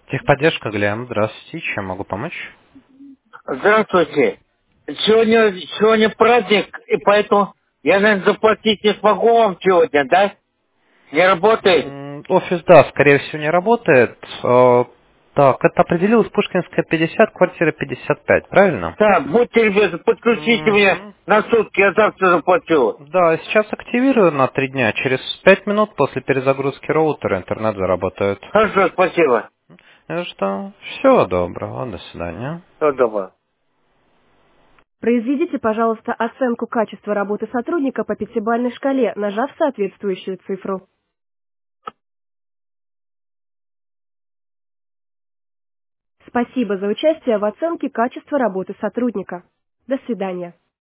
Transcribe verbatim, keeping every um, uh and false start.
Техподдержка, Глеб. Здравствуйте. Чем могу помочь? Здравствуйте. Сегодня, сегодня праздник, и поэтому я, наверное, заплатить не смогу вам сегодня, да? Не работает? М, Офис, да, скорее всего, не работает. Э, Так, это определилось Пушкинская пятьдесят, квартира пятьдесят пять, правильно? Да, будьте любезны, подключите меня Мгм. на сутки, я завтра заплачу. Да, сейчас активирую на три дня. Через пять минут после перезагрузки роутера интернет заработает. Хорошо, спасибо. Ну что, всего доброго, до свидания. Всего доброго. Произведите, пожалуйста, оценку качества работы сотрудника по пятибалльной шкале, нажав соответствующую цифру. Спасибо за участие в оценке качества работы сотрудника. До свидания.